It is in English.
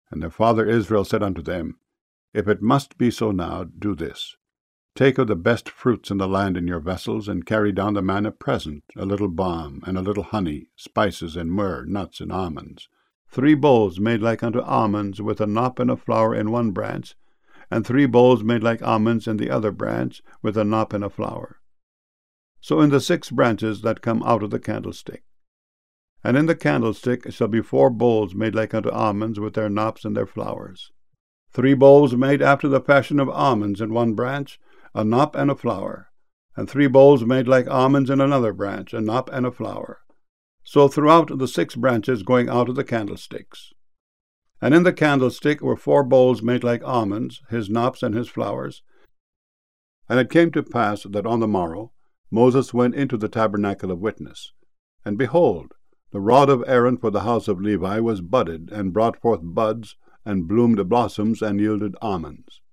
And their father Israel said unto them, If it must be so now, do this. Take of the best fruits in the land in your vessels, and carry down the man a present, a little balm, and a little honey, spices, and myrrh, nuts, and almonds. 3 bowls made like unto almonds, with a knop and a flower in one branch, and 3 bowls made like almonds in the other branch, with a knop and a flower. So in the 6 branches that come out of the candlestick. And in the candlestick shall be 4 bowls made like unto almonds, with their knops and their flowers. 3 bowls made after the fashion of almonds in one branch, a knop and a flower, and 3 bowls made like almonds in another branch, a knop and a flower. So throughout the 6 branches going out of the candlesticks. And in the candlestick were 4 bowls made like almonds, his knops and his flowers. And it came to pass that on the morrow Moses went into the tabernacle of witness. And behold, the rod of Aaron for the house of Levi was budded, and brought forth buds, and bloomed blossoms, and yielded almonds.